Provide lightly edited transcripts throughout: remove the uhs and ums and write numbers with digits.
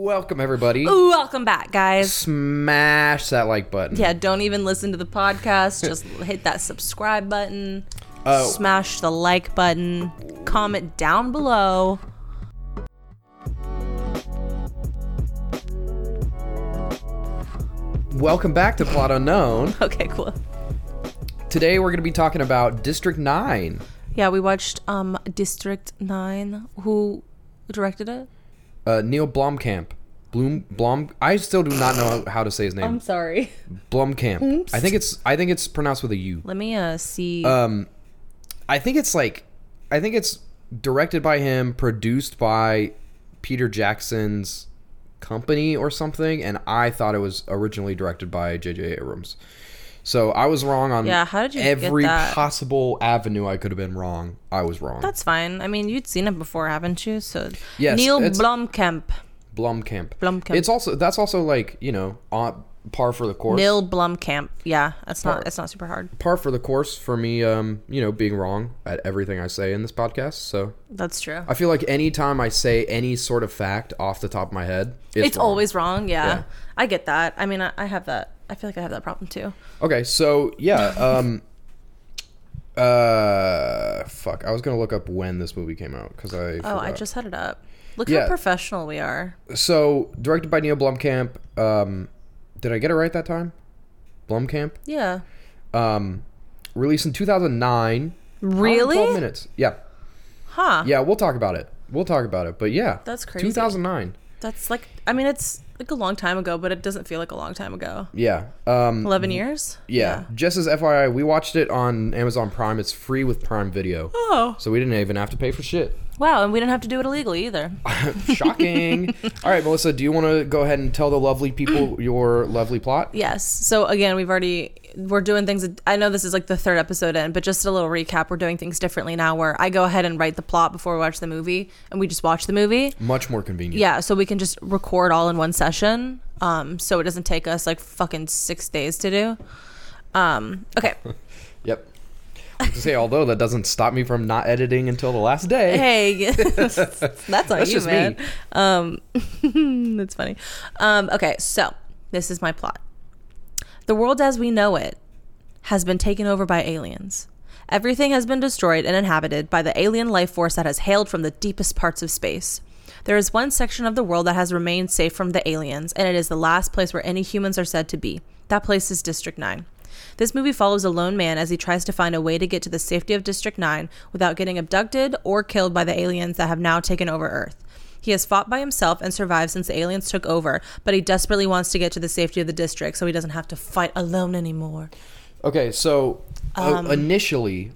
Welcome, everybody. Welcome back, guys. Smash that like button. Yeah, don't even listen to the podcast. Just hit that subscribe button. Smash the like button. Comment down below. Welcome back to Plot Unknown. Okay, cool. Today we're going to be talking about District 9. Yeah, we watched District 9. Who directed it? Neil Blomkamp. Blom. I still do not know how to say his name. I'm sorry. Blomkamp. Oops. I think it's pronounced with a U. Let me see. I think it's directed by him, produced by Peter Jackson's company or something, and I thought it was originally directed by J.J. Abrams. So I was wrong on how did you every get that? possible avenue I could have been wrong. I was wrong. That's fine. I mean, you'd seen it before, haven't you? So Yes, Neil it's- Blomkamp. Blomkamp. Blomkamp. That's also like, on par for the course. Neil Blomkamp. Yeah, it's not super hard. Par for the course for me, being wrong at everything I say in this podcast. So That's true. I feel like anytime I say any sort of fact off the top of my head, It's wrong. always wrong. Yeah. Yeah. I get that. I mean, I have that. I feel like I have that problem too. Okay, so yeah, fuck. I was gonna look up when this movie came out because I forgot. I just had it up. Look Yeah. how professional we are. So directed by Neil Blomkamp. Did I get it right that time? Blomkamp. Yeah. Released in 2009. Really? 12 minutes. Yeah. Huh. Yeah, we'll talk about it. But yeah. That's crazy. 2009. That's like, I mean, it's like a long time ago, but it doesn't feel like a long time ago. Yeah. 11 years? Yeah. Just as FYI, we watched it on Amazon Prime. It's free with Prime Video. Oh. So we didn't even have to pay for shit. Wow. And we didn't have to do it illegally either. Shocking. All right, Melissa, do you want to go ahead and tell the lovely people your lovely plot? Yes. So again, we're doing things. I know this is like the third episode in, but just a little recap. We're doing things differently now where I go ahead and write the plot before we watch the movie and we just watch the movie. Much more convenient. Yeah. So we can just record all in one session. So it doesn't take us like fucking 6 days to do. Okay. Yep. I was going to say, although that doesn't stop me from not editing until the last day. Hey, that's on you, just man. me. That's funny. Okay, so this is my plot. The world as we know it has been taken over by aliens. Everything has been destroyed and inhabited by the alien life force that has hailed from the deepest parts of space. There is one section of the world that has remained safe from the aliens, and it is the last place where any humans are said to be. That place is District 9. This movie follows a lone man as he tries to find a way to get to the safety of District 9 without getting abducted or killed by the aliens that have now taken over Earth. He has fought by himself and survived since the aliens took over, but he desperately wants to get to the safety of the district so he doesn't have to fight alone anymore. Okay, so initially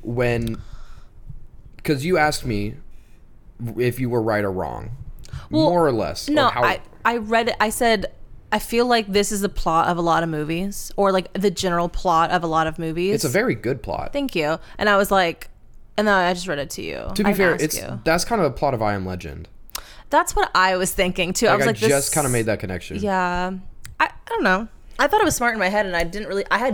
because you asked me if you were right or wrong, more or less. No, or how, I read it. I said, I feel like this is the plot of a lot of movies, or like the general plot of a lot of movies. it's a very good plot. Thank you. And I was like, and then I just read it to you. To be fair, you. that's kind of the plot of I Am Legend. That's what I was thinking too. I was like, just kind of made that connection. Yeah. I don't know. I thought it was smart in my head, and I didn't really. I had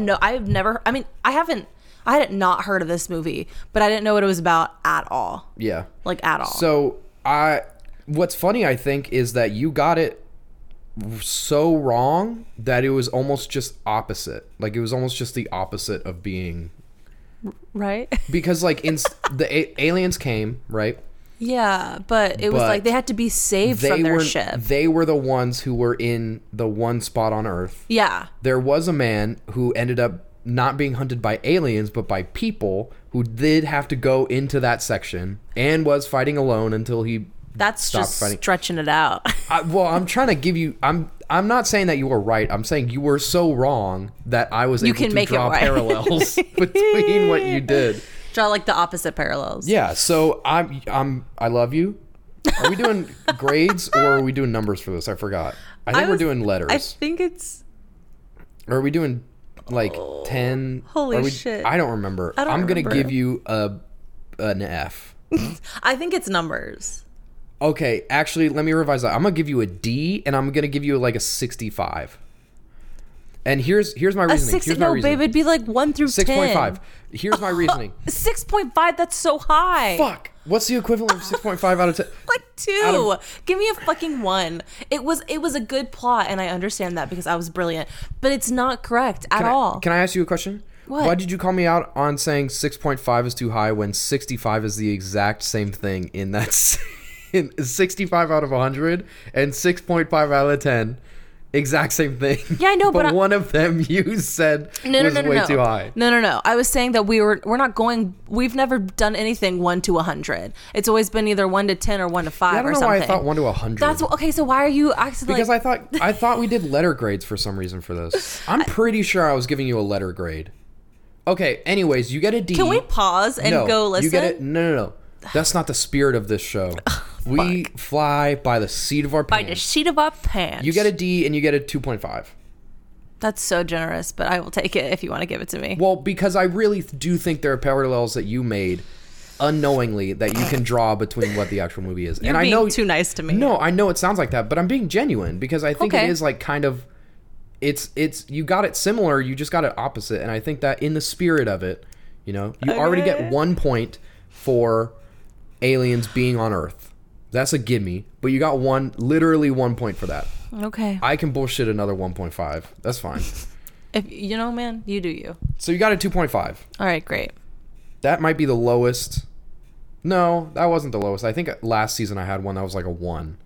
not heard of this movie, but I didn't know what it was about at all. Yeah. Like at all. So what's funny, I think, is that you got it so wrong that it was almost just opposite. Like it was almost just the opposite of being right. Because like the aliens came, right? Yeah, but it was like they had to be saved from their ship. They were the ones who were in the one spot on Earth. Yeah. There was a man who ended up not being hunted by aliens, but by people who did have to go into that section and was fighting alone until he That's stopped just fighting. Stretching it out. I'm trying to give you. I'm not saying that you were right. I'm saying you were so wrong that I was able to draw parallels between what you did. Draw like the opposite parallels. Yeah. So I love you. Are we doing grades or are we doing numbers for this? I forgot. I think we're doing letters. I think it's. Or are we doing like 10? Holy shit. I don't remember. I'm going to give you an F. I think it's numbers. Okay, actually, let me revise that. I'm going to give you a D, and I'm going to give you like a 65. And here's my reasoning. Babe, it'd be like 1 through 10. 6.5. Here's my reasoning. 6.5, that's so high. Fuck. What's the equivalent of 6.5 out of 10? Like 2. Give me a fucking 1. It was a good plot, and I understand that because I was brilliant, but it's not correct at all. Can I ask you a question? What? Why did you call me out on saying 6.5 is too high when 65 is the exact same thing in that in 65 out of 100 and 6.5 out of 10? Exact same thing. Yeah, I know, but one of them you said was way too high. No. I was saying that we've never done anything 1 to 100. It's always been either 1 to 10 or 1 to 5 I or don't know something. why I thought 1 to 100. Okay, so why are you acting because like... I thought we did letter grades for some reason for this. I'm pretty sure I was giving you a letter grade. Okay, anyways, you get a D. Can we pause and go listen? You get it. No. That's not the spirit of this show. We fly by the seat of our pants. By the seat of our pants. You get a D and you get a 2.5. That's so generous, but I will take it if you want to give it to me. Well, because I really do think there are parallels that you made unknowingly that you can draw between what the actual movie is. You're and being I know too nice to me. No, I know it sounds like that, but I'm being genuine because I think Okay. it is like kind of it's you got it similar, you just got it opposite, and I think that in the spirit of it, you already get 1 point for aliens being on Earth. That's a gimme, but you got literally 1 point for that. Okay. I can bullshit another 1.5. That's fine. If man, you do you. So you got a 2.5. All right, great. That might be the lowest. No, that wasn't the lowest. I think last season I had one that was like a 1.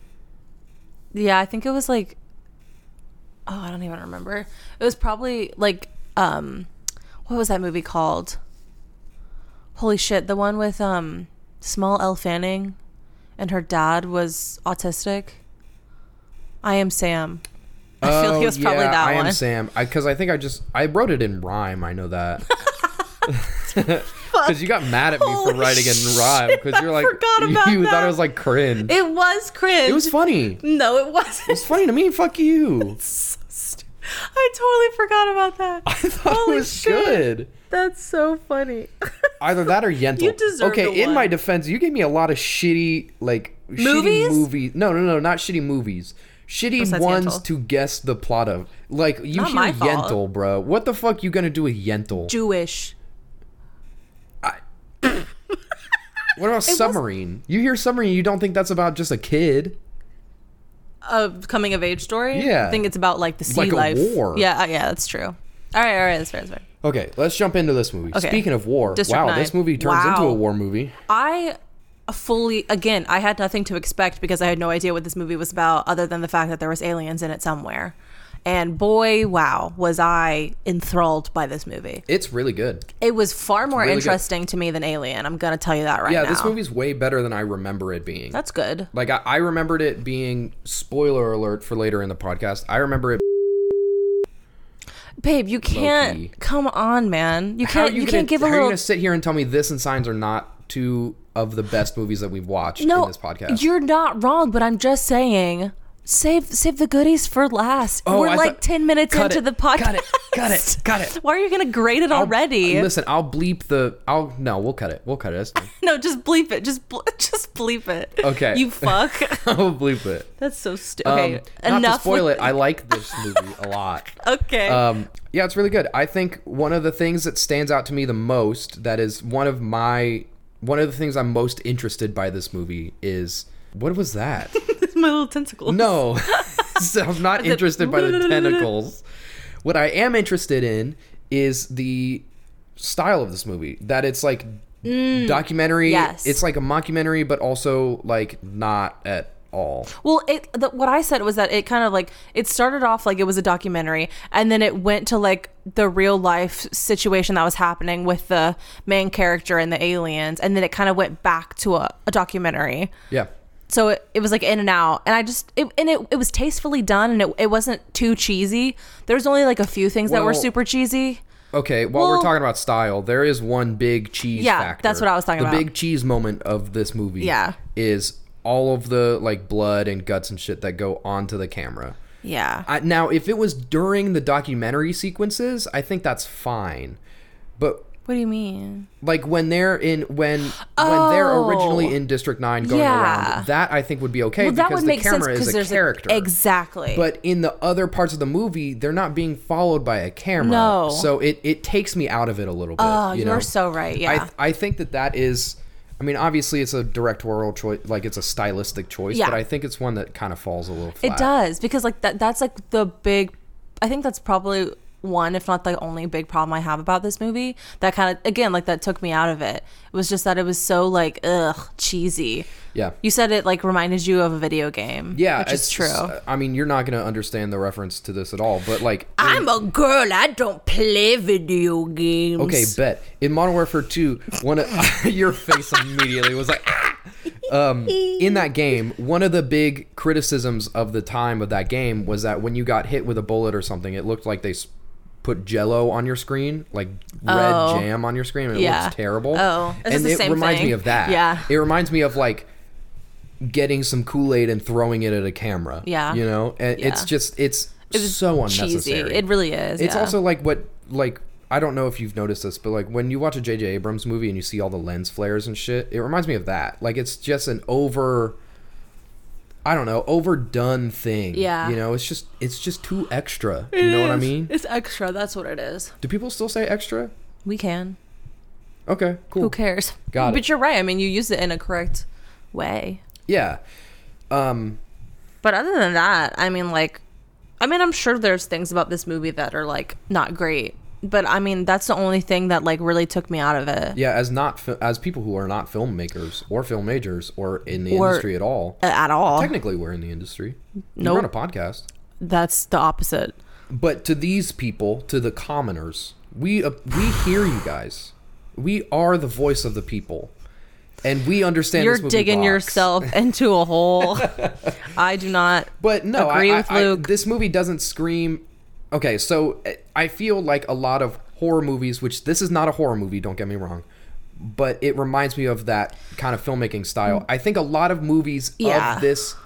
Yeah, I think it was like... Oh, I don't even remember. It was probably like... what was that movie called? Holy shit, the one with Small Elle Fanning and her dad was autistic. I Am Sam. I feel like it was probably that one. I Am Sam. Because I think I wrote it in rhyme. I know that. Because you got mad at me for writing it in rhyme. Because you're like, you thought it was like cringe. It was cringe. It was funny. No, it wasn't. It was funny to me. Fuck you. I totally forgot about that. I thought it was good. That's so funny. Either that or Yentl. You deserve Okay, in my defense, you gave me a lot of shitty, like... Movies? Shitty movies. No, not shitty movies. Shitty Besides ones Yentl. to guess the plot of. Like, you Not hear my fault. Yentl, bro. What the fuck you gonna do with Yentl? Jewish. What about Submarine? You hear Submarine, you don't think that's about just a kid. A coming of age story? Yeah. I think it's about like the sea Like a life. war. Yeah, that's true. All right, that's fair. Okay, let's jump into this movie. Okay. Speaking of war, District wow, 9. this movie turns into a war movie. I had nothing to expect because I had no idea what this movie was about other than the fact that there was aliens in it somewhere. And boy, wow, was I enthralled by this movie. It's really good. It was far more really interesting to me than Alien. I'm going to tell you that right now. Yeah, this movie's way better than I remember it being. That's good. Like, I remembered it being, spoiler alert for later in the podcast, I remember it. Babe, you can't. Low-key. Come on, man. You can't give a How are you little. going to sit here and tell me this and Signs are not two of the best movies that we've watched in this podcast? You're not wrong, but I'm just saying. Save the goodies for last. We're like 10 minutes into the podcast. Got it. Why are you going to grade it already? Listen, I'll bleep no, we'll cut it. That's fine. No, just bleep it. Just bleep it. Okay. You fuck. I'll bleep it. That's so stupid. Okay, not enough. to spoil it, I like this movie a lot. Okay. Yeah, it's really good. I think one of the things that stands out to me the most, that is one of the things I'm most interested by this movie is, what was that? My little tentacles. No, so I'm not interested by the tentacles. What I am interested in is the style of this movie. That it's like documentary. Yes. It's like a mockumentary, but also like not at all. Well, what I said was that it kind of like, it started off like it was a documentary, and then it went to like the real life situation that was happening with the main character and the aliens, and then it kind of went back to a documentary. Yeah. So it was like in and out, and it was tastefully done, and it wasn't too cheesy. There was only like a few things that were super cheesy. Okay, while we're talking about style, there is one big cheese factor. That's what I was talking about. The big cheese moment of this movie is all of the like blood and guts and shit that go onto the camera. Yeah. Now, if it was during the documentary sequences, I think that's fine. But what do you mean? Like when they're originally in District 9 going around, that I think would be okay, that because would the make camera sense is a character. Exactly. But in the other parts of the movie, they're not being followed by a camera. No. So it takes me out of it a little bit. Oh, you're so right. Yeah. I think that is, I I mean, obviously it's a directorial choice, like it's a stylistic choice, Yeah. but I think it's one that kind of falls a little flat. It does, because like that's like the big, I think that's probably one, if not the only big problem I have about this movie. That kind of, again, like that took me out of it. It was just that it was so like, cheesy. Yeah. You said it like reminded you of a video game. Yeah, which is true. I mean, you're not going to understand the reference to this at all, but like... I'm a girl, I don't play video games. Okay, bet. In Modern Warfare 2, one of... your face immediately was like... Ah! In that game, one of the big criticisms of the time of that game was that when you got hit with a bullet or something, it looked like they put Jell-O on your screen, like red jam on your screen, and it looks terrible. Oh, and it reminds me of that. Yeah. It reminds me of like getting some Kool-Aid and throwing it at a camera. Yeah. You know? And it's just, it's so unnecessary. Cheesy. It really is. It's also like I don't know if you've noticed this, but like when you watch a J.J. Abrams movie and you see all the lens flares and shit, it reminds me of that. Like it's just an overdone thing. Yeah. You know, it's just too extra. You know what I mean? It's extra. That's what it is. Do people still say extra? We can. Okay, cool. Who cares? Got it. But you're right. I mean, you used it in a correct way. Yeah. But other than that, I mean, I'm sure there's things about this movie that are like not great. But I mean, that's the only thing that like really took me out of it. Yeah, as people who are not filmmakers or film majors or in the industry at all. At all. Technically, we're in the industry. Nope. We run a podcast. That's the opposite. But to these people, to the commoners, we hear you guys. We are the voice of the people. And we understand You're this movie digging rocks. yourself into a hole. I do not agree with Luke. This movie doesn't scream... Okay, so I feel like a lot of horror movies, which this is not a horror movie, don't get me wrong, but it reminds me of that kind of filmmaking style. I think a lot of movies of this,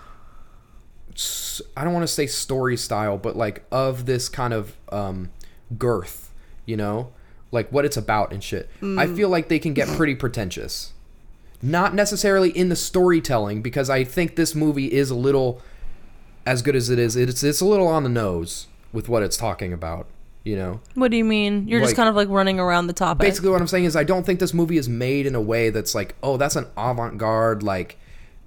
I don't want to say story style, but like of this kind of girth, you know, like what it's about and shit. I feel like they can get pretty pretentious. Not necessarily in the storytelling, because I think this movie is a little, as good as it is, it's a little on the nose with what it's talking about, you know? What do you mean? You're just kind of like running around the topic. Basically what I'm saying is I don't think this movie is made in a way that's like, oh, that's an avant-garde, like,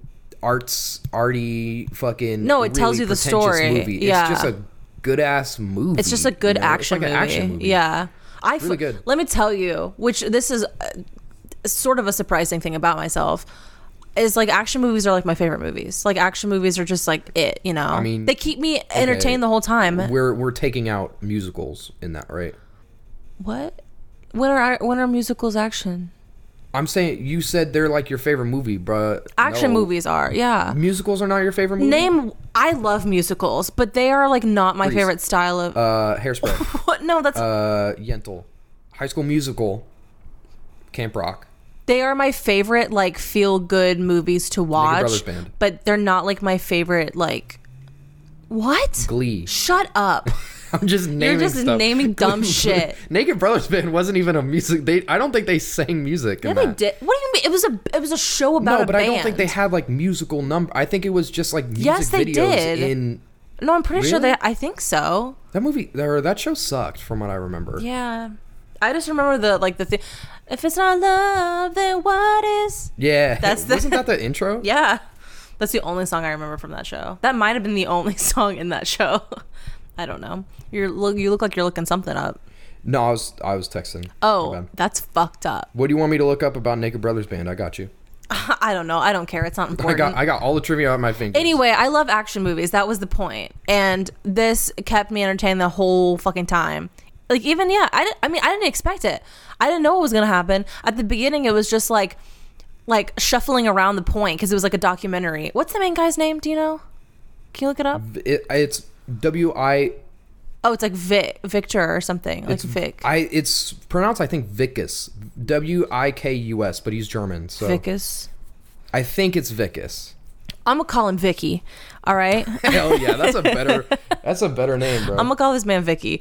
arty fucking No, it tells really you the pretentious story. movie. Yeah. It's just a good-ass movie. It's just a good you know? action, it's like movie. An action movie. Yeah. Really good. Let me tell you, which this is sort of a surprising thing about myself, is like action movies are like my favorite movies. Like action movies are just like it, you know. I mean, they keep me entertained the whole time. We're taking out musicals in that, right? What? When are musicals action? I'm saying you said they're like your favorite movie, bruh. Action movies are, yeah. Musicals are not your favorite movie? I love musicals, but they are like not my favorite style of. Hairspray. What? No, that's. Yentl. High School Musical. Camp Rock. They are my favorite like feel good movies to watch. Naked Brothers Band. But they're not like my favorite like. What? Glee. Shut up. I'm just naming You're just stuff. naming dumb shit. Naked Brothers Band wasn't even a music. I don't think they sang music. Yeah, they did. What do you mean? It was a show about no, a but band. I don't think they had like musical number. I think it was just like music Yes, they videos did. in. No, I'm pretty sure Really? I think so. That movie or that show sucked from what I remember. Yeah. I just remember the thing. If it's not love, then what is? Yeah. That's Wasn't that the intro? Yeah. That's the only song I remember from that show. That might have been the only song in that show. I don't know. You look like you're looking something up. No, I was texting. My Oh, bad. that's fucked up. What do you want me to look up about Naked Brothers Band? I got you. I don't know. I don't care. It's not important. I got all the trivia at my fingers. Anyway, I love action movies. That was the point. And this kept me entertained the whole fucking time. Like even I didn't expect it. I didn't know what was gonna happen. At the beginning, it was just like shuffling around the point because it was like a documentary. What's the main guy's name? Do you know? Can you look it up? It's W-I... Oh, it's like Victor or something. Like Vic. It's pronounced, I think, Vicus. W-I-K-U-S, but he's German, so... Vicus. I think it's Vicus. I'm gonna call him Vicky. All right. Hell yeah, that's a better name, bro. I'm gonna call this man Vicky.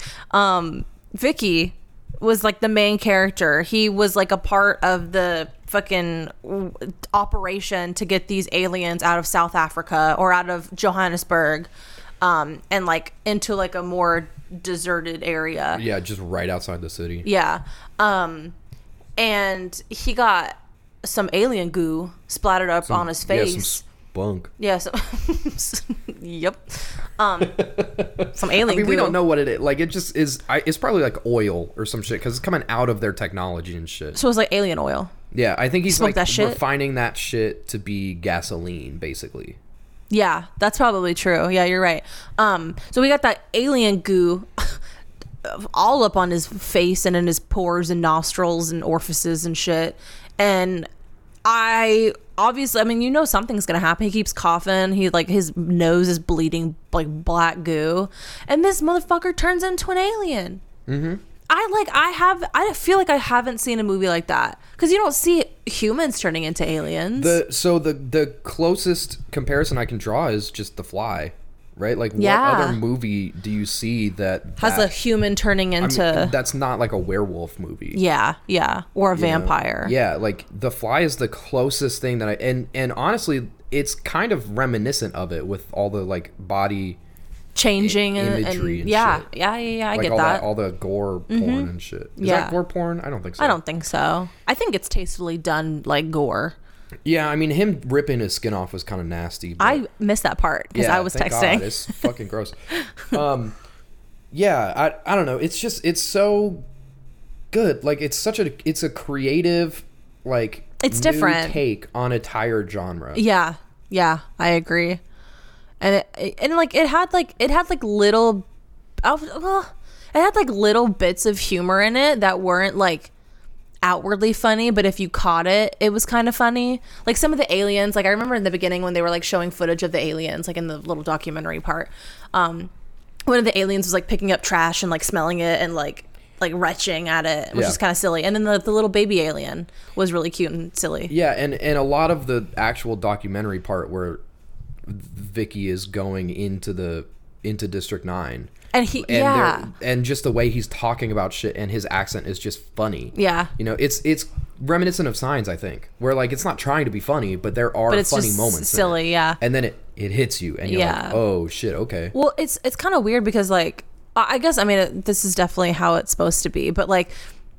Vicky was like the main character. He was like a part of the fucking operation to get these aliens out of South Africa or out of Johannesburg, and like into like a more deserted area. Yeah, just right outside the city. Yeah. And he got some alien goo splattered up on his Yeah, face. some spunk. Yeah, yep. Some alien I mean, goo. we don't know what it is. Like, it just is. It's probably like oil or some shit because it's coming out of their technology and shit. So it's like alien oil. Yeah, I think he's Smoke like that shit? refining that shit to be gasoline, basically. Yeah, that's probably true. Yeah, you're right. So we got that alien goo all up on his face and in his pores and nostrils and orifices and shit. And I mean, you know something's gonna happen. He keeps coughing. He like his nose is bleeding like black goo, and this motherfucker turns into an alien. Mm-hmm. I feel like I haven't seen a movie like that because you don't see humans turning into aliens. The closest comparison I can draw is just The Fly, right? Like, Yeah. what other movie do you see that Has a human turning into that's not like a werewolf movie? yeah, or a you know? vampire. Yeah, like The Fly is the closest thing that and honestly, it's kind of reminiscent of it with all the like body Changing imagery and yeah, shit. yeah, I like get all that. all the gore porn and shit. Is Yeah. that gore porn? I don't think so. I don't think so. I think it's tastefully done like gore. Yeah, I mean, him ripping his skin off was kind of nasty. But I missed that part because I was thank texting. God. It's fucking gross. Yeah, I don't know. It's so good. Like, it's a creative, like, It's new different. take on a tired genre. Yeah, I agree. And it had little, well, it had like little bits of humor in it that weren't like outwardly funny, but if you caught it, it was kind of funny. Like some of the aliens, like I remember in the beginning when they were like showing footage of the aliens, like in the little documentary part, one of the aliens was like picking up trash and like smelling it and like retching at it, which Yeah. is kind of silly. And then the little baby alien was really cute and silly. Yeah, and a lot of the actual documentary part where Vicky is going into District 9. And he, And yeah. and just the way he's talking about shit and his accent is just funny. Yeah. You know, it's reminiscent of Signs, I think, where like it's not trying to be funny, but there are But it's funny just moments. silly, in it. yeah. And then it hits you, and you're Yeah. like, oh shit, okay. Well, it's kind of weird because like I guess I mean this is definitely how it's supposed to be, but like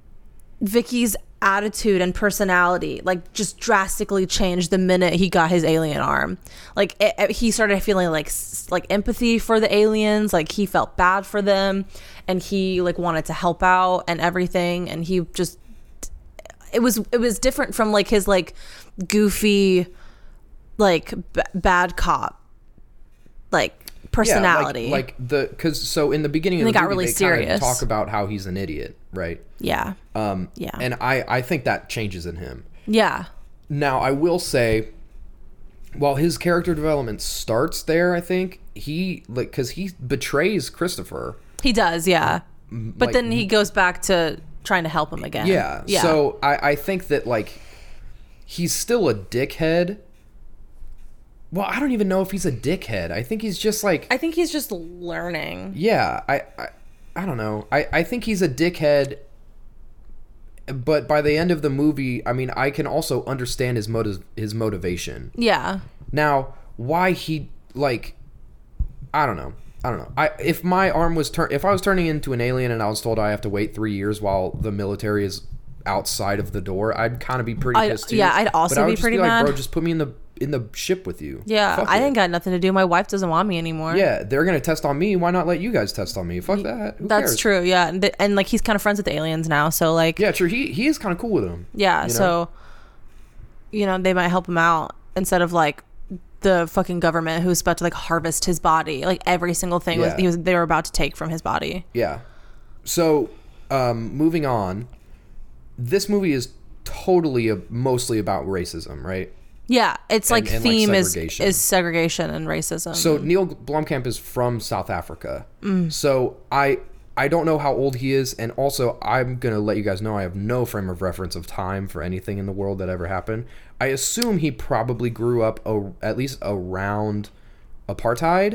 Vicky's attitude and personality like just drastically changed the minute he got his alien arm. Like he started feeling like empathy for the aliens, like he felt bad for them, and he like wanted to help out and everything, and he just it was different from like his like goofy like bad cop like personality. Yeah, like because so in the beginning of And the they got movie, really they kind serious. of talk about how he's an idiot, right? Yeah. Yeah. And I think that changes in him. Yeah. Now, I will say, while his character development starts there, I think he like because he betrays Christopher. He does, yeah. But like- then he goes back to trying to help him again. Yeah. So I think that like he's still a dickhead. Well, I don't even know if he's a dickhead. I think he's just like I think he's just learning. yeah. I don't know. I think he's a dickhead. But by the end of the movie, I mean, I can also understand his motivation. Yeah. Now, why he like I don't know. If my arm was if I was turning into an alien and I was told I have to wait 3 years while the military is outside of the door, I'd kind of be pretty pissed too. yeah, I'd also But I would be just pretty like, mad. Bro, just put me in the ship with you. Yeah. Fuck I it. ain't got nothing to do. My wife doesn't want me anymore. Yeah, they're gonna test on me. Why not let you guys test on me? Fuck that. Who That's cares? true. Yeah. And like he's kind of friends with the aliens now. So like, Yeah, true. He is kind of cool with them. yeah. you know? So, they might help him out instead of like the fucking government who's about to like harvest his body. Like every single thing Yeah. they were about to take from his body. Yeah. So, moving on. This movie is totally mostly about racism, right? Yeah. It's like And, like, theme segregation. is segregation and racism. So Neil Blomkamp is from South Africa. Mm. So I don't know how old he is, and also I'm gonna let you guys know I have no frame of reference of time for anything in the world that ever happened. I assume he probably grew up at least around apartheid.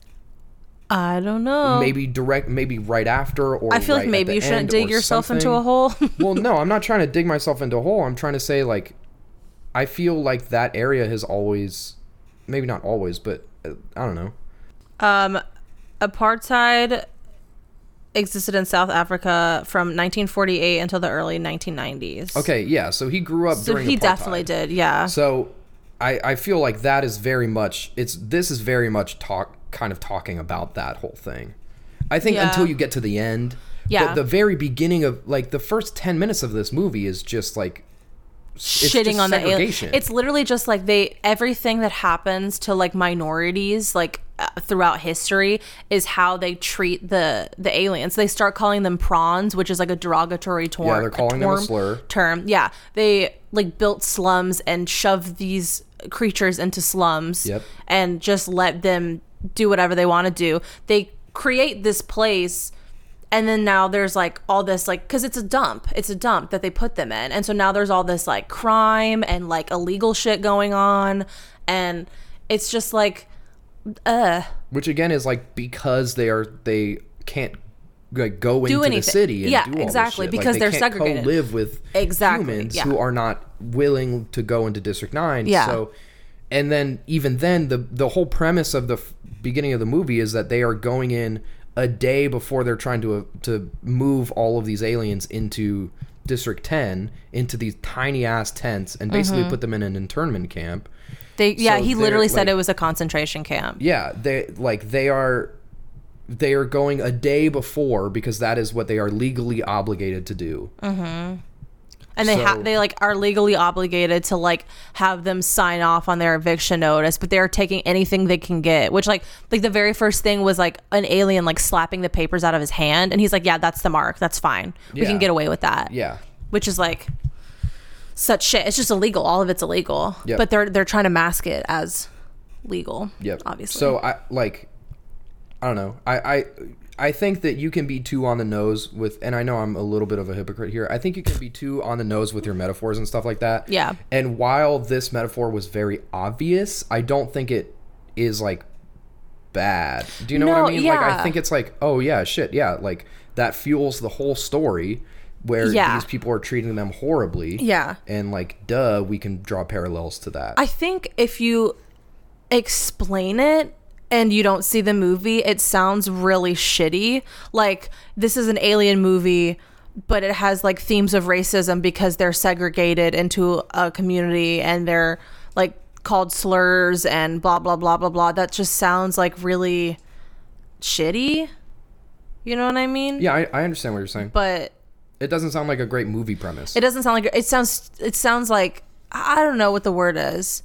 I don't know. Maybe right after, or I feel right like at maybe the you shouldn't end dig or yourself into something. a hole. Well, no, I'm not trying to dig myself into a hole. I'm trying to say, like, I feel like that area has always, maybe not always, but I don't know. Apartheid existed in South Africa from 1948 until the early 1990s. Okay, yeah. So he grew up during he apartheid. definitely did, yeah. So I feel like that is very much this is very much talking about that whole thing. I think Yeah. until you get to the end, Yeah. the very beginning of like the first 10 minutes of this movie is just like shitting just on the segregation. It's literally just like everything that happens to like minorities like throughout history is how they treat the aliens. They start calling them prawns, which is like a derogatory term. Yeah, they're calling them a slur. Term. Yeah, they like built slums and shoved these creatures into slums. Yep. And just let them do whatever they want to do. They create this place. And then now there's like all this like, because it's a dump that they put them in. And so now there's all this like crime and like illegal shit going on. And it's just like, which again is like because they can't like go into anything. the city and Yeah, do all exactly, this shit. because like, they're they can't segregated. co-live with Exactly, humans yeah. who are not willing to go into District 9. Yeah. So, and then even then the whole premise of the beginning of the movie is that they are going in a day before they're trying to move all of these aliens into District 10 into these tiny ass tents and basically put them in an internment camp. he literally said like, it was a concentration camp. Yeah, they are going a day before because that is what they are legally obligated to do. And they like are legally obligated to like have them sign off on their eviction notice, but they're taking anything they can get, which like the very first thing was like an alien like slapping the papers out of his hand, and he's like, yeah, that's the mark, that's fine, we Yeah. can get away with that. Yeah. Which is like such shit. It's just illegal. All of it's illegal. Yep. But they're trying to mask it as legal. Yep. Obviously. So I don't know. I think that you can be too on the nose with, and I know I'm a little bit of a hypocrite here. I think you can be too on the nose with your metaphors and stuff like that. Yeah. And while this metaphor was very obvious, I don't think it is like bad. Do you know what I mean? yeah. Like I think it's like, oh yeah, shit, yeah, like that fuels the whole story where Yeah. these people are treating them horribly. Yeah. And like, duh, we can draw parallels to that. I think if you explain it and you don't see the movie, it sounds really shitty. Like, this is an alien movie, but it has like themes of racism because they're segregated into a community and they're like called slurs and blah blah blah blah blah. That just sounds like really shitty. You know what I mean? Yeah, I understand what you're saying. But It doesn't sound like a great movie premise. it doesn't sound like it sounds like, I don't know what the word is.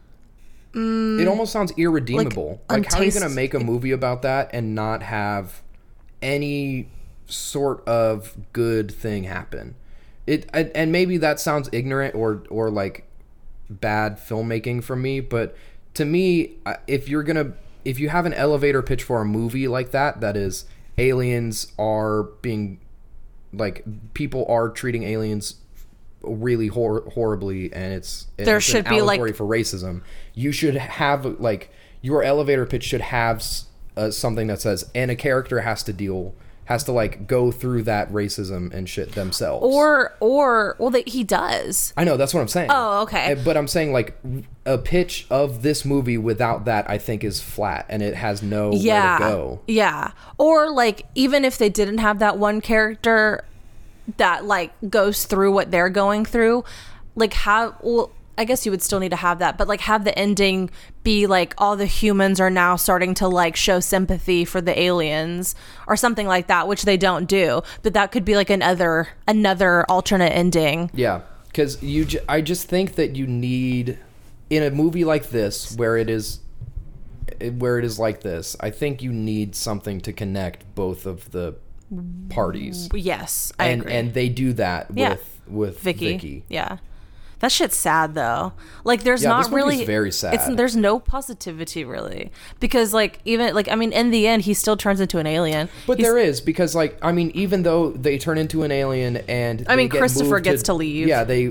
It almost sounds irredeemable. Like how are you going to untaste- make a movie about that and not have any sort of good thing happen? And maybe that sounds ignorant or like bad filmmaking from me, but to me, if you have an elevator pitch for a movie like that is aliens are being like people are treating aliens really horribly, and it's should an be, like- allegory for racism. You should have like your elevator pitch should have something that says, and a character has to like go through that racism and shit themselves. He does. I know, that's what I'm saying. Oh, okay. But I'm saying like a pitch of this movie without that, I think, is flat and it has nowhere to go. Yeah. Or like even if they didn't have that one character that like goes through what they're going through, like I guess you would still need to have that, but like have the ending be like all the humans are now starting to like show sympathy for the aliens or something like that, which they don't do. But that could be like another alternate ending. Yeah, because I just think that you need, in a movie like this where it is like this, I think you need something to connect both of the parties. Yes, I agree. And they do that Yeah. with Vicky. Yeah. That shit's sad though. Like there's Yeah, not this movie's really very sad. There's no positivity really, because like even like I mean in the end he still turns into an alien. But there is, because like I mean, even though they turn into an alien and I mean, they get Christopher moved gets to leave. Yeah, they.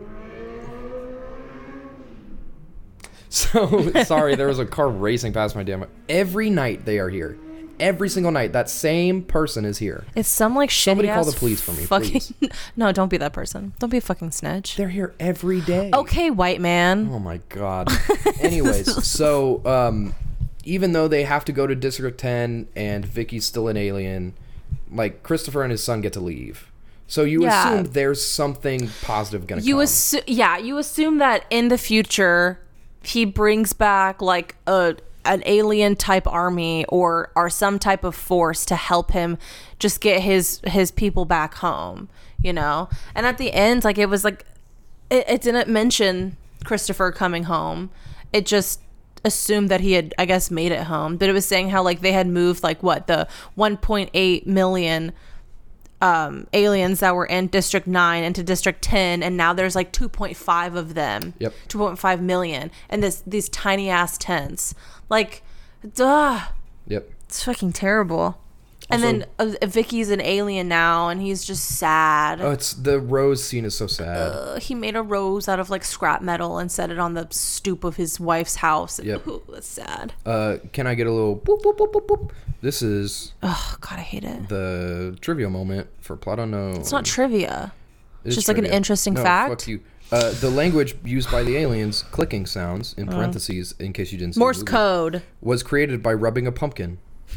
So sorry, there was a car racing past my damn. Every night they are here. Every single night, that same person is here. It's some like shitty Somebody call ass the police for me, fucking, please. No, don't be that person. Don't be a fucking snitch. They're here every day. Okay, white man. Oh my god. Anyways, so even though they have to go to District 10 and Vicky's still an alien, like Christopher and his son get to leave. So you assume there's something positive going to come. You assume that in the future he brings back like an alien type army or some type of force to help him just get his people back home, you know? And at the end, like, it was like it didn't mention Christopher coming home. It just assumed that he had, I guess, made it home. But it was saying how like they had moved like the 1.8 million aliens that were in District 9 into District 10, and now there's like 2.5 of them. Yep. 2.5 million, and these tiny ass tents. Like, duh. Yep. It's fucking terrible. And then Vicky's an alien now, and he's just sad. Oh, it's the rose scene is so sad. He made a rose out of like scrap metal and set it on the stoop of his wife's house. Yep. Ooh, that's sad. Can I get a little boop, boop, boop, boop, boop? This is Oh God, I hate it. the trivia moment for Plot Unknown. It's not trivia. It's just trivia. like an interesting No, fact. Fuck you. The language used by the aliens, clicking sounds in parentheses, in case you didn't see Morse the movie, code. was created by rubbing a pumpkin.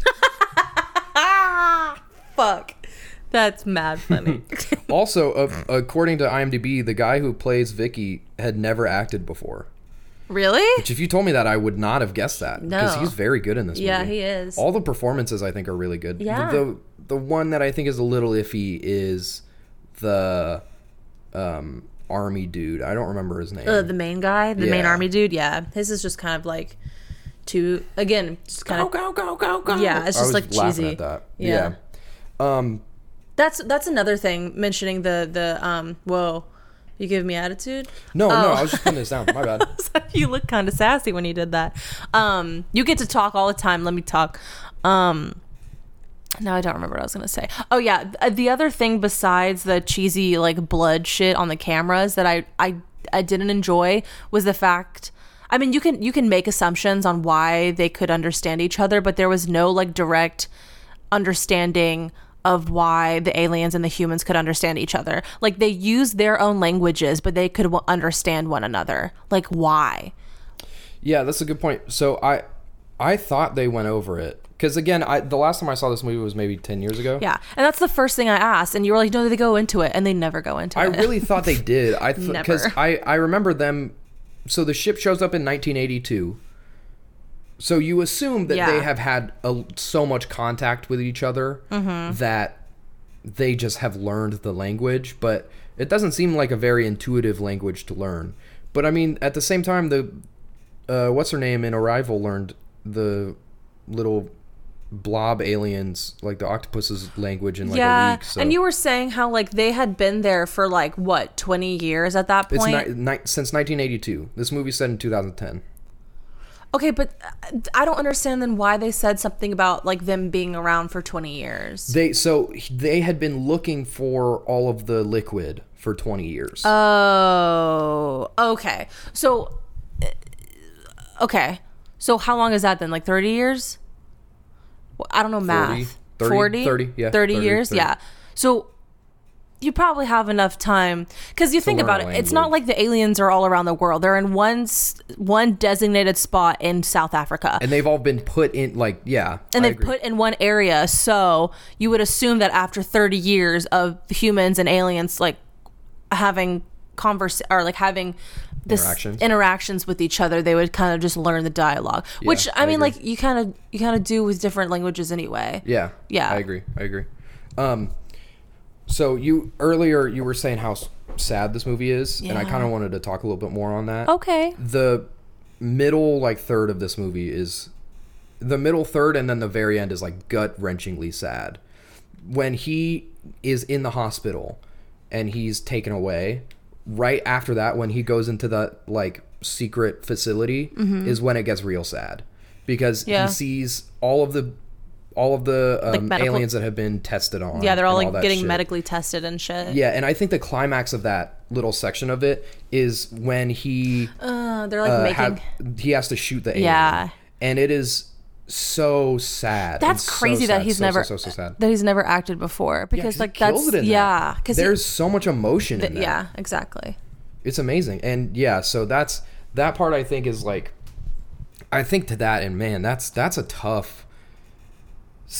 Fuck. That's mad funny. Also, according to IMDb, the guy who plays Vicky had never acted before. Really? Which, if you told me that, I would not have guessed that. Because No. he's very good in this movie. Yeah, he is. All the performances, I think, are really good. Yeah. The one that I think is a little iffy is the army dude. I don't remember his name. The main guy, the main Yeah. army dude. Yeah, his is just kind of like too. Again, just kind of go. Yeah, it's I just was like laughing cheesy. at that. Yeah. Yeah. That's another thing. Mentioning the whoa, you give me attitude. No, I was just putting this down. My bad. You look kind of sassy when you did that. You get to talk all the time. Let me talk. Now I don't remember what I was gonna say. Oh yeah, the other thing besides the cheesy like blood shit on the cameras that I didn't enjoy was the fact. I mean, you can make assumptions on why they could understand each other, but there was no like direct understanding of why the aliens and the humans could understand each other. Like, they used their own languages, but they could understand one another. Like, why? Yeah, that's a good point. So I thought they went over it. Because, again, the last time I saw this movie was maybe 10 years ago. Yeah, and that's the first thing I asked, and you were like, no, they go into it, and they never go into it. I really thought they did. Because Never. I remember them... So the ship shows up in 1982. So you assume that they have had so much contact with each other that they just have learned the language. But it doesn't seem like a very intuitive language to learn. But, I mean, at the same time, what's her name in Arrival learned the little blob aliens, like the octopus's language in like a week. So. And you were saying how like they had been there for like what 20 years at that point. It's since 1982. This movie's set in 2010. Okay, but I don't understand then why they said something about like them being around for 20 years. They had been looking for all of the liquid for 20 years. Oh, okay. So how long is that then? Like 30 years? Well, I don't know math. 30, yeah. 30 years? 30. Yeah. So you probably have enough time because you think about it. It's not like the aliens are all around the world. They're in one designated spot in South Africa. And they've all been put in And they've put in one area. So you would assume that after 30 years of humans and aliens like having having interactions with each other, they would kind of just learn the dialogue. Yeah, which I mean, agree. like you kind of do with different languages anyway. Yeah. Yeah. I agree. So you were saying how sad this movie is, and I kind of wanted to talk a little bit more on that. Okay. The middle third of this movie is the middle third, and then the very end is like gut-wrenchingly sad. When he is in the hospital and he's taken away, right after that, when he goes into the like secret facility, is when it gets real sad, because he sees all of the aliens that have been tested on. Yeah, they're all like getting shit. medically tested and shit. Yeah, and I think the climax of that little section of it is when he they're like he has to shoot the alien. Yeah. And it is so sad. That's crazy that he's never sad. that he's never acted before, because like kills that's it in that. because there's so much emotion in that. Yeah, exactly. It's amazing. And yeah, so that part I think is like, I think to that, and man, that's a tough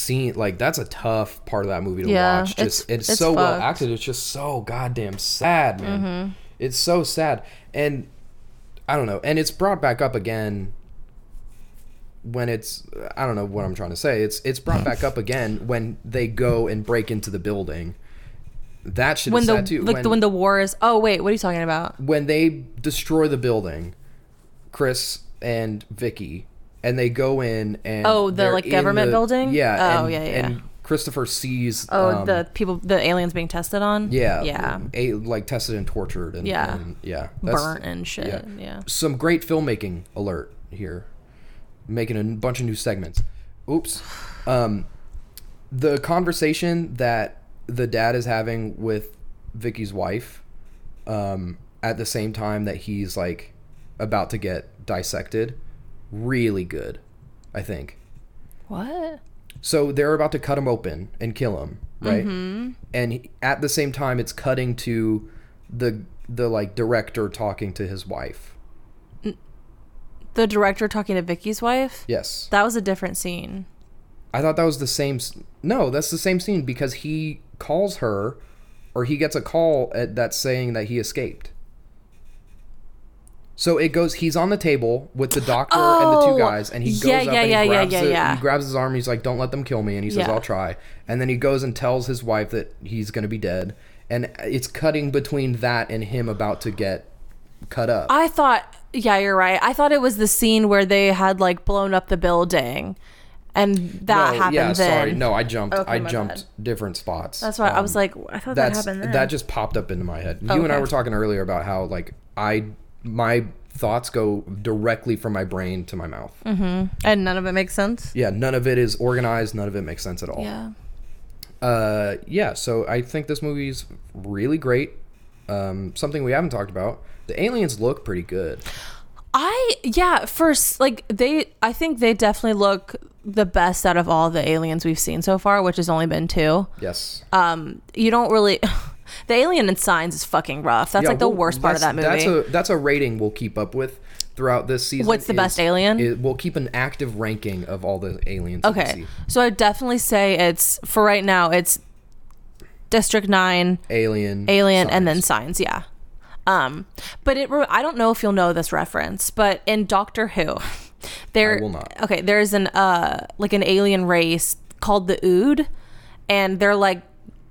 scene, like that's a tough part of that movie to Yeah, watch. Just it's it's so well fucked. acted. It's just so goddamn sad, man. It's so sad, and I don't know. And it's brought back up again when it's, I don't know what I'm trying to say. It's brought back up again when they go and break into the building. That shit is sad too. When the war is. Oh wait, what are you talking about? When they destroy the building, Chris and Vicky, and they go in and Oh, the, they're like, in government building? Yeah. Oh, and, yeah. And Christopher sees The aliens being tested on. yeah like tested and tortured and Yeah. and, yeah that's- Burnt and shit. Yeah. Some great filmmaking alert here, making a bunch of new segments. Oops. The conversation that the dad is having with Vicky's wife, at the same time that he's like about to get dissected, really good, I think. What? So they're about to cut him open and kill him, right? And at the same time, it's cutting to the like director talking to his wife. The director talking to Vicky's wife? Yes. That was a different scene. I thought that was the same. No, that's the same scene because he calls her, or he gets a call that's saying that he escaped. So it goes. He's on the table with the doctor and the two guys, and he goes up and he grabs his arm. And he's like, "Don't let them kill me." And he says, Yeah. "I'll try." And then he goes and tells his wife that he's going to be dead. And it's cutting between that and him about to get cut up. I thought, yeah, you're right. I thought it was the scene where they had like blown up the building, and that happened yeah, then. sorry. No, I jumped. Okay, I my jumped bad. different spots. That's why I was like, I thought that happened then. That just popped up into my head. You and I Okay. were talking earlier about how like my thoughts go directly from my brain to my mouth. And none of it makes sense. Yeah, none of it is organized. None of it makes sense at all. Yeah. So I think this movie's really great. Something we haven't talked about. The aliens look pretty good. First, like I think they definitely look the best out of all the aliens we've seen so far, which has only been 2. Yes. You don't really. The alien in Signs is fucking rough. That's like the worst part of that movie. That's a rating we'll keep up with throughout this season. What's the best alien? We'll keep an active ranking of all the aliens. we Okay, see. so I'd definitely say it's, for right now, it's District 9, Alien, and then Signs. Signs, yeah. But I don't know if you'll know this reference, but in Doctor Who, I will not. Okay, there's an like an alien race called the Ood, and they're like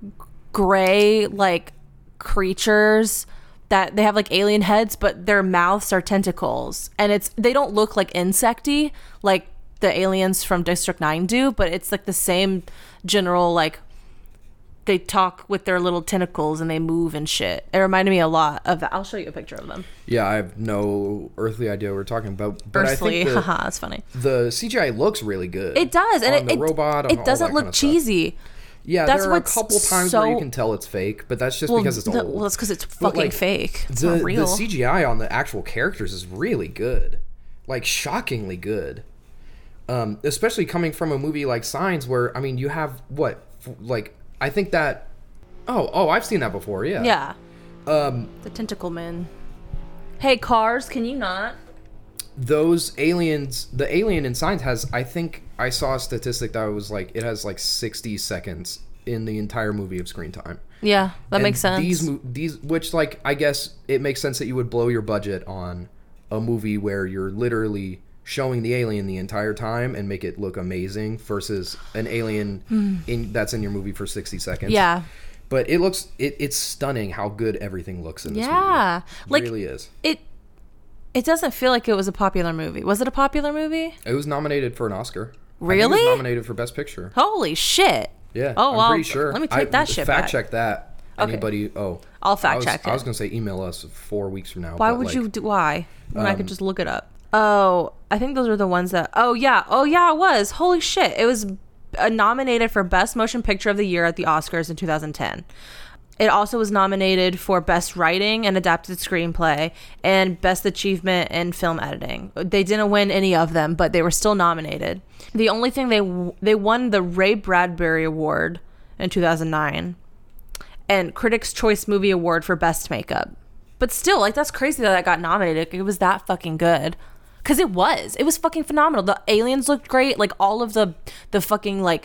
gray like creatures that they have like alien heads, but their mouths are tentacles, and they don't look like insecty like the aliens from District 9 do, but it's like the same general, like they talk with their little tentacles and they move and shit. It reminded me a lot of that. I'll show you a picture of them. Yeah, I have no earthly idea what we're talking about. But Earthly, I think haha, that's funny. the CGI looks really good. It does, and on the robot. On it all doesn't that look kind of stuff. cheesy. Yeah, That's there are a what's couple times where you can tell it's fake, but that's just because it's old. Well, that's because it's But, fucking like, fake. It's the not real. CGI on the actual characters is really good, like shockingly good. Especially coming from a movie like Signs, where I mean, you have like I think that. Oh, I've seen that before. Yeah. Yeah. The tentacle men. Hey, Cars, can you not? Those aliens, the alien in Signs has, I think I saw a statistic that was like, it has like 60 seconds in the entire movie of screen time. Yeah, that And makes sense. These, which like, I guess it makes sense that you would blow your budget on a movie where you're literally showing the alien the entire time and make it look amazing versus an alien that's in your movie for 60 seconds. Yeah. But it's stunning how good everything looks in this Yeah. movie. It Like, really is. It doesn't feel like it was a popular movie. Was it a popular movie? It was nominated for an Oscar. I Really? think it was nominated for Best Picture. Holy shit. Yeah. Oh, I'm pretty sure. Let me take that shit back. Fact check that. Okay. Anybody? I'll fact check it. I was gonna say email us 4 weeks from now. Why but, would like, you do? Why? When I could just look it up. Oh, I think those are the ones that. Oh yeah, it was. Holy shit! It was nominated for Best Motion Picture of the Year at the Oscars in 2010. It also was nominated for Best Writing and Adapted Screenplay and Best Achievement in Film Editing. They didn't win any of them, but they were still nominated. The only thing they won the Ray Bradbury Award in 2009 and Critics' Choice Movie Award for Best Makeup. But still, like, that's crazy that got nominated. It was that fucking good. Because it was fucking phenomenal. The aliens looked great. Like, all of the fucking, like,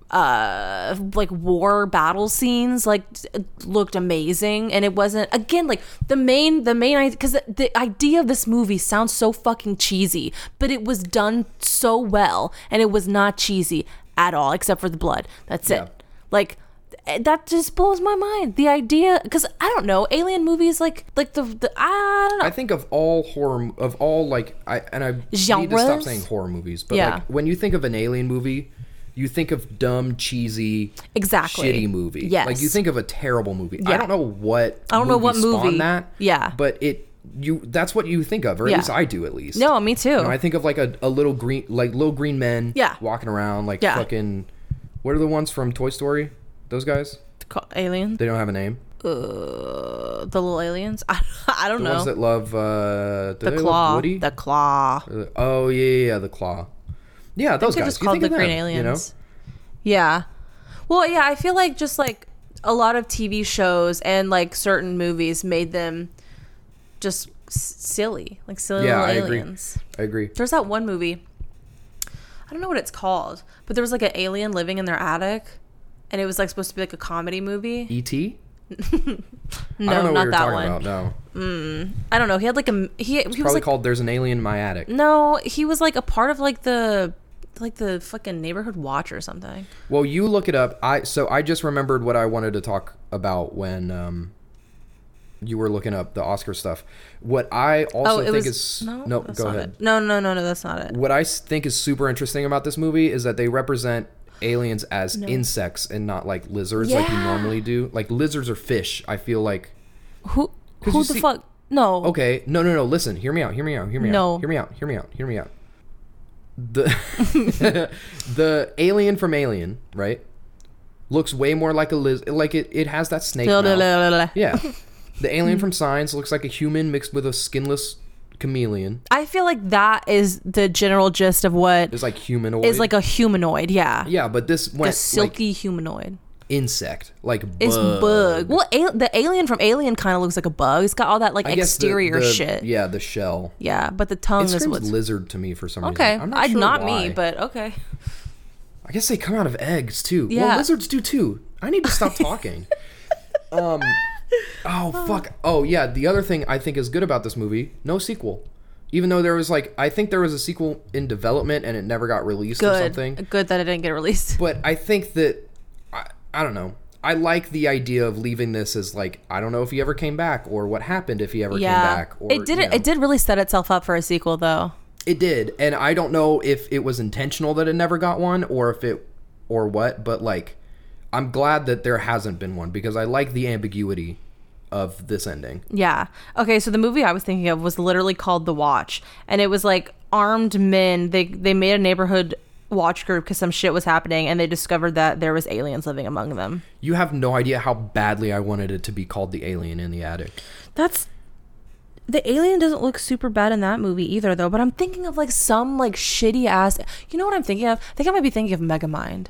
like war battle scenes like looked amazing, and it wasn't, again, like the main because the idea of this movie sounds so fucking cheesy, but it was done so well, and it was not cheesy at all except for the blood. That's it. Like that just blows my mind, the idea, because I don't know, alien movies like the I don't know. I think of all like I need to stop Genres? saying horror movies, but Yeah. like when you think of an alien movie, you think of dumb, cheesy, Exactly. shitty movie. Yes. Like you think of a terrible movie. Yeah. I don't know what movie. spawned that. Yeah. But that's what you think of, or at Yeah. least I do at least. No, me too. You know, I think of like a little green men Yeah. walking around like Yeah. fucking, what are the ones from Toy Story? Those guys? Alien, They don't have a name. the little aliens. I don't The know. ones that love do The they claw. love Woody? The claw. Oh yeah, the claw. Yeah, those They're guys. just You called think the of green them, aliens. Yeah. Well, yeah, I feel like just like a lot of TV shows and like certain movies made them just silly, like silly Yeah, little I agree. aliens. I agree. There's that one movie. I don't know what it's called, but there was like an alien living in their attic, and it was like supposed to be like a comedy movie. E.T.? No, I don't know what not you're that talking one. about. No, I don't know. He had like he was probably like called "There's an Alien in My Attic." no, he was like a part of like the fucking Neighborhood Watch or something. Well, you look it up. I just remembered what I wanted to talk about when you were looking up the Oscar stuff. What I also think is no, that's go not ahead. it. No, that's not it. What I think is super interesting about this movie is that they represent aliens as insects and not like lizards like you Yeah. normally do. Like lizards or fish, I feel like. Who you the see- fuck? No. Okay, no. Listen, hear me out. No. Hear me out. The the alien from Alien, right? Looks way more like a lizard. Like it has that snake mouth. Yeah. The alien from Signs looks like a human mixed with a skinless chameleon. I feel like that is the general gist of what It's like humanoid. is like a humanoid. Yeah. yeah, but this went A silky like humanoid. insect, like bug. It's bug. Well, the alien from Alien kind of looks like a bug. It's got all that like I guess exterior the, shit. Yeah, the shell. Yeah, but the tongue It is screams what's lizard to me for some okay. reason. I'm not sure Not why. me, but okay. I guess they come out of eggs too. Yeah. Well, lizards do too. I need to stop talking. Oh fuck. Oh yeah. The other thing I think is good about this movie: no sequel. Even though there was I think there was a sequel in development and it never got released or something. Good that it didn't get released. But I think that I don't know. I like the idea of leaving this as like, I don't know if he ever came back or what happened if he ever came back. Or, it didn't. It did really set itself up for a sequel, though. It did, and I don't know if it was intentional that it never got one or if it or what. But like, I'm glad that there hasn't been one because I like the ambiguity of this ending. Yeah. Okay. So the movie I was thinking of was literally called The Watch, and it was like armed men. They made a neighborhood watch group because some shit was happening, and they discovered that there was aliens living among them. You have no idea how badly I wanted it to be called The Alien in the Attic. The alien doesn't look super bad in that movie either, though. But I'm thinking of like some like shitty ass. You know what I'm thinking of? I think I might be thinking of Megamind.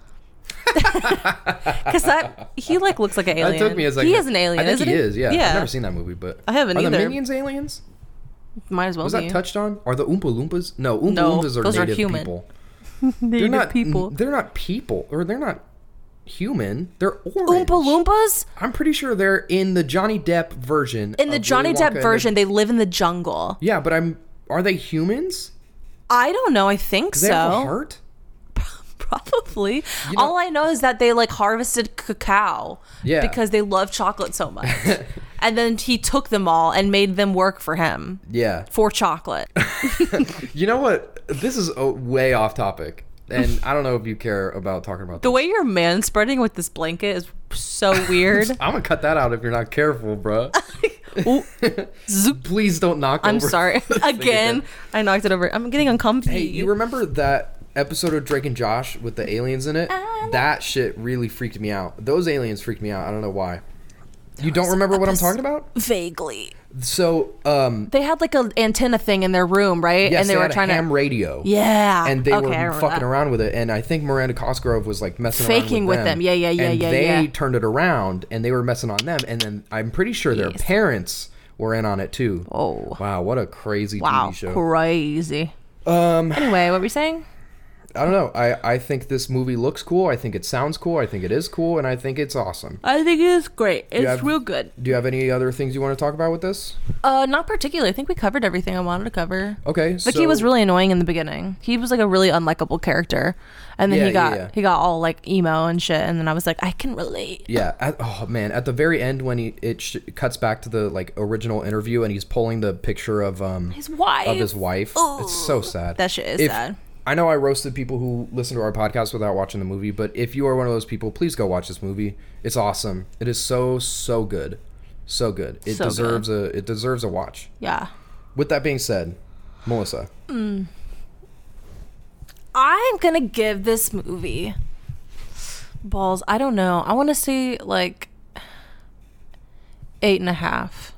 Because he like looks like an alien. That took me as like he is an alien. I think isn't he is. Yeah. Yeah. I've never seen that movie, but I haven't are either. the Minions aliens? Might as well Was be. that touched on? Are the Oompa Loompas? No, Oompa No, Loompas are those are native human. people. Native people. They're not people, or they're not human. They're orange. Oompa Loompas? I'm pretty sure they're in the Johnny Depp version. In the of Johnny Willy Depp Wonka and version, they live in the jungle. Yeah, but are they humans? I don't know. I think Do they have a so. heart? Probably. You know- All I know is that they like harvested cacao Yeah. because they love chocolate so much. And then he took them all and made them work for him Yeah. for chocolate. You know what? This is way off topic, and I don't know if you care about talking about The this. way you're manspreading with this blanket is so weird. I'm gonna cut that out if you're not careful, bro. Ooh. Zoop. Please don't knock I'm over. sorry. the thing Again, I knocked it over. I'm getting uncomfy. Hey, you remember that episode of Drake and Josh with the aliens in it? That shit really freaked me out. Those aliens freaked me out. I don't know why. You don't remember what I'm talking about? Vaguely. So, They had like an antenna thing in their room, right? yes, and they were had trying a ham to. radio. Yeah. And they Okay, I were remember fucking that. around with it, and I think Miranda Cosgrove was like messing Faking around with them. Yeah, and they yeah. turned it around, and they were messing on them, and then I'm pretty sure their Yes. parents were in on it too. Oh. Wow, what a crazy Wow. TV show. Crazy. Anyway, what were you saying? I don't know. I think this movie looks cool. I think it sounds cool. I think it is cool, and I think it's awesome. I think it is great. It's real good. Do you have any other things you want to talk about with this? Not particularly. I think we covered everything I wanted to cover. Okay. Vicky was really annoying in the beginning. He was like a really unlikable character, and then he got all like emo and shit. And then I was like, I can relate. Yeah. Oh man, at the very end when it cuts back to the like original interview and he's pulling the picture of his wife. Ooh, it's so sad. That shit is sad. I know I roasted people who listen to our podcast without watching the movie, but if you are one of those people, please go watch this movie. It's awesome. It is so good. So good. It deserves a watch. Yeah. With that being said, Melissa. I'm going to give this movie balls. I don't know. I want to say like 8.5.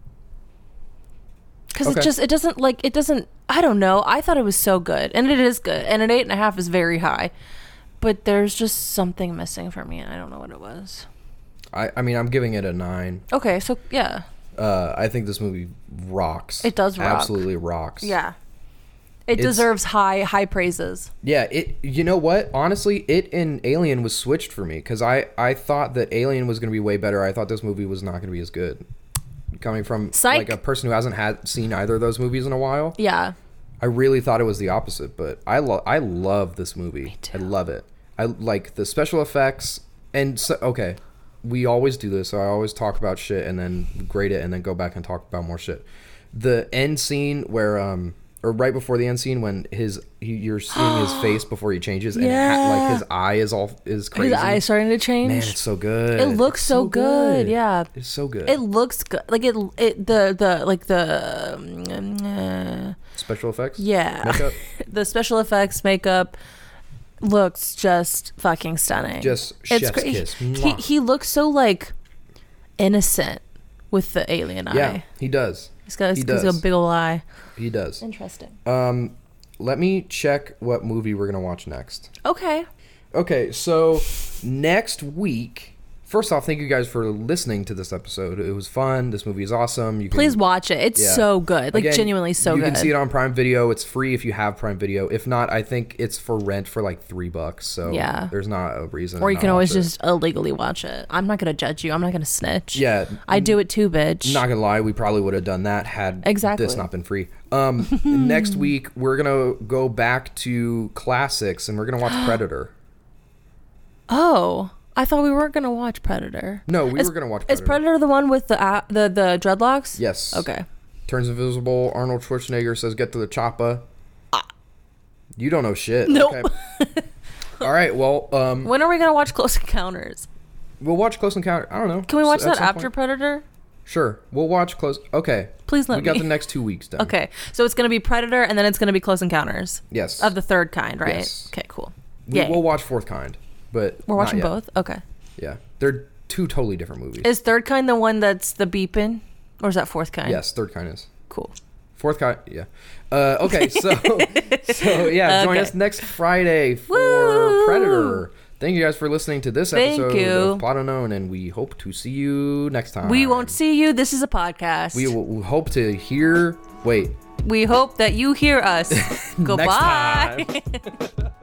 Because it doesn't, I don't know. I thought it was so good. And it is good. And an 8.5 is very high. But there's just something missing for me. And I don't know what it was. I mean, I'm giving it a 9. Okay, so yeah. I think this movie rocks. It does rock. Absolutely rocks. Yeah. It deserves high praises. Yeah, you know what? Honestly, it and Alien was switched for me. Because I thought that Alien was going to be way better. I thought this movie was not going to be as good. Coming from like a person who hasn't seen either of those movies in a while. Yeah. I really thought it was the opposite, but I love this movie. Me too. I love it. I like the special effects. And so, okay, we always do this. So I always talk about shit and then grade it and then go back and talk about more shit. The end scene where or right before the end scene when you're seeing his face before he changes and like his eye is crazy. His eye is starting to change. Man, it's so good. It looks so good. Yeah, it's so good. It looks good. Like the special effects. Yeah, makeup. The special effects makeup looks just fucking stunning. Just chef's kiss. He looks so like innocent with the alien eye. Yeah, he does. He's got a big ol' eye. He does. Interesting. Let me check what movie we're gonna watch next. Okay, so next week. First off, thank you guys for listening to this episode. It was fun. This movie is awesome. Please watch it. It's so good. Like, again, genuinely so good. You can see it on Prime Video. It's free if you have Prime Video. If not, I think it's for rent for like $3. So yeah, there's not a reason. Or you can always just illegally watch it. I'm not going to judge you. I'm not going to snitch. Yeah. I do it too, bitch. Not going to lie. We probably would have done that had this not been free. Next week, we're going to go back to classics and we're going to watch Predator. Oh. I thought we weren't gonna watch Predator. No, we were gonna watch Predator. Is Predator the one with the dreadlocks? Yes. Okay. Turns invisible. Arnold Schwarzenegger says, "Get to the chopper." You don't know shit. Nope. Okay. All right. Well, when are we gonna watch Close Encounters? We'll watch Close Encounters. I don't know. Can we watch that after Predator? Sure. We'll watch Close. Okay. Please let me. We got the next 2 weeks done. Okay. So it's gonna be Predator, and then it's gonna be Close Encounters. Yes. Of the third kind, right? Yes. Okay. Cool. We'll watch Fourth Kind. But we're watching both? Okay. Yeah. They're two totally different movies. Is Third Kind the one that's the beeping? Or is that Fourth Kind? Yes, Third Kind is. Cool. Fourth Kind, yeah. Okay, so yeah, join us next Friday for Predator. Thank you guys for listening to this episode of Plot Unknown, and we hope to see you next time. We won't see you. This is a podcast. We hope to hear... Wait. We hope that you hear us. Goodbye. Next time.